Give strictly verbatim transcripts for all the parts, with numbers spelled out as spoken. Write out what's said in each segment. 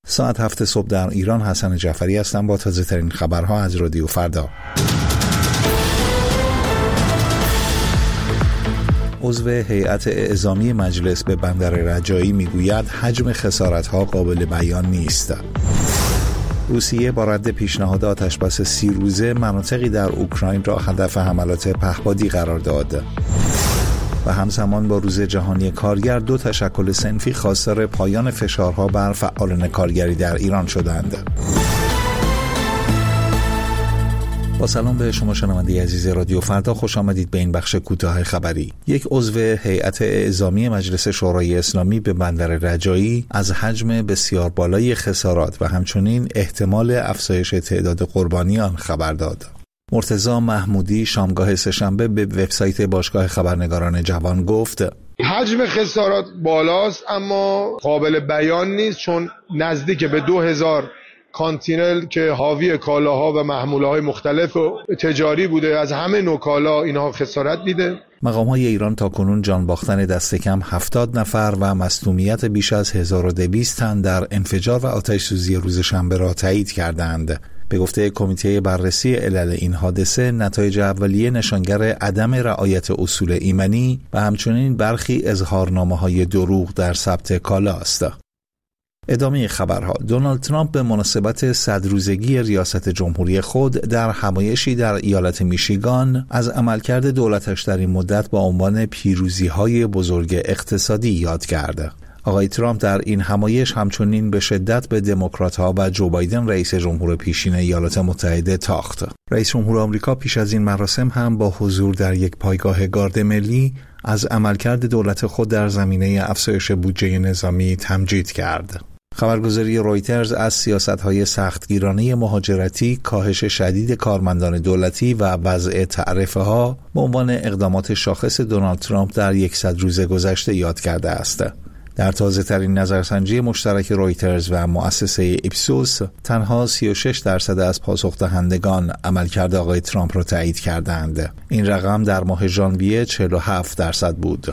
ساعت هفت صبح در ایران. حسن جعفری هستم با تازه ترین خبرها از رادیو فردا. عضو هیئت اعزامی مجلس به بندر رجایی میگوید حجم خسارت‌ها قابل بیان نیست. روسیه با رد پیشنهاد آتشبس سی روزه مناطقی در اوکراین را هدف حملات پهپادی قرار داد. و همزمان با روز جهانی کارگر دو تشکل صنفی خواستار پایان فشارها بر فعالان کارگری در ایران شدند. با سلام به شما شنونده عزیز رادیو فردا، خوش آمدید به این بخش کوتاه خبری. یک عضو هیئت اعزامی مجلس شورای اسلامی به بندر رجایی از حجم بسیار بالای خسارات و همچنین احتمال افزایش تعداد قربانیان خبر داد. مرتضی محمودی شامگاه سه‌شنبه به وبسایت باشگاه خبرنگاران جوان گفت: حجم خسارات بالاست اما قابل بیان نیست، چون نزدیک به دو هزار کانتینر که حاوی کالاها و محموله‌های مختلف و تجاری بوده، از همه نوع کالا اینها خسارت دیده. مقام‌های ایران تاکنون جان باختن دست کم هفتاد نفر و مصدومیت بیش از هزار و دویست تن در انفجار و آتش سوزی روز شنبه را تایید کردند. به گفته کمیته بررسی علل این حادثه، نتایج اولیه نشانگر عدم رعایت اصول ایمنی و همچنین برخی اظهارنامه‌های دروغ در ثبت کالا است. ادامه خبرها: دونالد ترامپ به مناسبت صد روزگی ریاست جمهوری خود در همایشی در ایالت میشیگان از عملکرد دولتش در این مدت با عنوان پیروزی‌های بزرگ اقتصادی یاد کرد. آقای ترامپ در این همایش همچنین به شدت به دموکرات‌ها و جو بایدن رئیس جمهور پیشین ایالات متحده تاخت. رئیس جمهور آمریکا پیش از این مراسم هم با حضور در یک پایگاه گارد ملی از عملکرد دولت خود در زمینه افزایش بودجه نظامی تمجید کرد. خبرگزاری رویترز از سیاست‌های سختگیرانه مهاجرتی، کاهش شدید کارمندان دولتی و وضع تعرفه‌ها به عنوان اقدامات شاخص دونالد ترامپ در صد روز گذشته یاد کرده است. در تازه‌ترین نظرسنجی مشترک رویترز و مؤسسه ایپسوس، تنها سی و شش درصد از پاسخ دهندگان عملکرد آقای ترامپ را تایید کردند. این رقم در ماه ژانویه چهل و هفت درصد بود.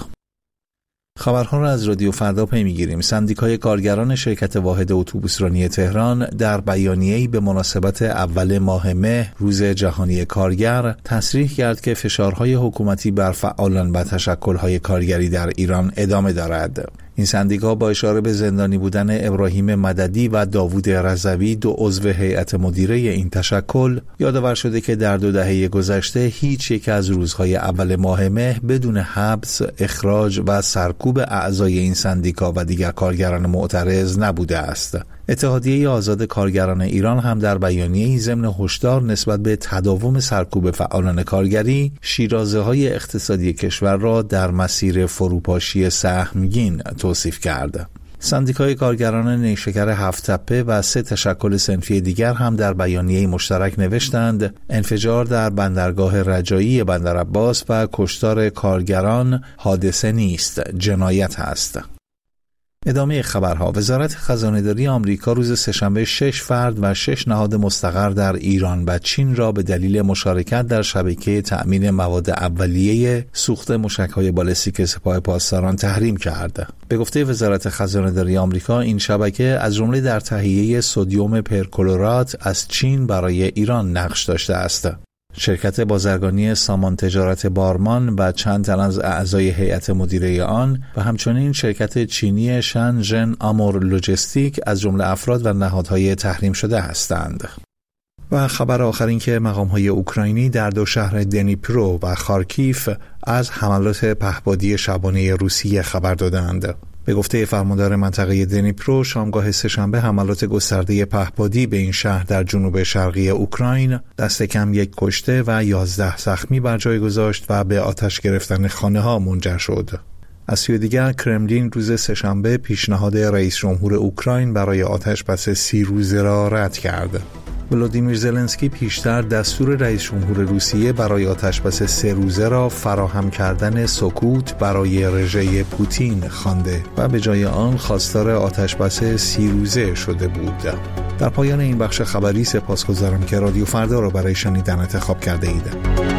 خبرها را از رادیو فردا پی می‌گیریم. سندیکای کارگران شرکت واحد اتوبوسرانی تهران در بیانیه‌ای به مناسبت اول ماه مه روز جهانی کارگر تصریح کرد که فشارهای حکومتی بر فعالان و تشکل‌های کارگری در ایران ادامه دارد. این سندیکا با اشاره به زندانی بودن ابراهیم مددی و داوود رضوی، دو عضو هیئت مدیره این تشکل، یادآور شده که در دو دهه گذشته هیچ یک از روزهای اول ماه مه بدون حبس، اخراج و سرکوب اعضای این سندیکا و دیگر کارگران معترض نبوده است. اتحادیه آزاد کارگران ایران هم در بیانیه‌ای ضمن هشدار نسبت به تداوم سرکوب فعالان کارگری، شیرازه‌های اقتصادی کشور را در مسیر فروپاشی سهمگین توصیف کرد. سندیکای کارگران نیشکر هفت تپه و سه تشکل صنفی دیگر هم در بیانیه مشترک نوشتند: انفجار در بندرگاه رجایی بندر عباس و کشتار کارگران حادثه نیست، جنایت است. ادامه خبرها: وزارت خزانه‌داری آمریکا روز سه‌شنبه شش فرد و شش نهاد مستقر در ایران و چین را به دلیل مشارکت در شبکه تأمین مواد اولیه سوخت موشک‌های بالستیک سپاه پاسداران تحریم کرد. به گفته وزارت خزانه‌داری آمریکا، این شبکه از جمله در تهیه سدیم پرکلورات از چین برای ایران نقش داشته است. شرکت بازرگانی سامان تجارت بارمان و چند تن از اعضای هیئت مدیره آن و همچنین شرکت چینی شنژن آمور لوجستیک از جمله افراد و نهادهای تحریم شده هستند. و خبر آخر این که مقام‌های اوکراینی در دو شهر دنیپرو و خارکیف از حملات پهپادی شبانه روسیه خبر دادند. به گفته فرماندار منطقه دنیپرو، شامگاه سه‌شنبه حملات گسترده پهپادی به این شهر در جنوب شرقی اوکراین دست کم یک کشته و یازده زخمی بر جای گذاشت و به آتش گرفتن خانه‌ها منجر شد. از سوی دیگر، کرملین روز سه‌شنبه پیشنهاد رئیس جمهور اوکراین برای آتشبس سی روزه را رد کرد. ولادیمیر زلنسکی پیشتر دستور رئیس جمهور روسیه برای آتشبس سه روزه را فراهم کردن سکوت برای رژه پوتین خوانده و به جای آن خواستار آتشبس سی روزه شده بود. در پایان این بخش خبری سپاسگزارم که رادیو فردا را برای شنیدن انتخاب کرده اید.